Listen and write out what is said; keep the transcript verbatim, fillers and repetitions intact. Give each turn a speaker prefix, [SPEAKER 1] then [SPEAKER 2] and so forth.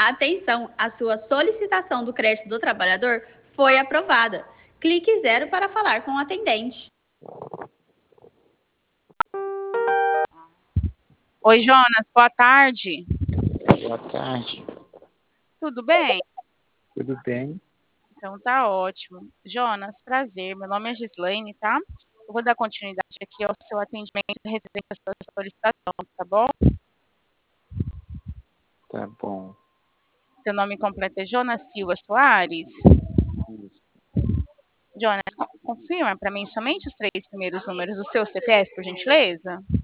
[SPEAKER 1] Atenção, a sua solicitação do crédito do trabalhador foi aprovada. Clique zero para falar com o atendente.
[SPEAKER 2] Oi, Jonas, boa tarde.
[SPEAKER 3] Boa tarde.
[SPEAKER 2] Tudo bem?
[SPEAKER 3] Tudo bem?
[SPEAKER 2] Então tá ótimo. Jonas, prazer. Meu nome é Gislaine, tá? Eu vou dar continuidade aqui ao seu atendimento referente à sua solicitação, tá bom?
[SPEAKER 3] Tá bom.
[SPEAKER 2] Seu nome completo é Jonas Silva Soares?
[SPEAKER 3] Isso.
[SPEAKER 2] Jonas, confirma para mim somente os três primeiros números do seu C P F, por gentileza?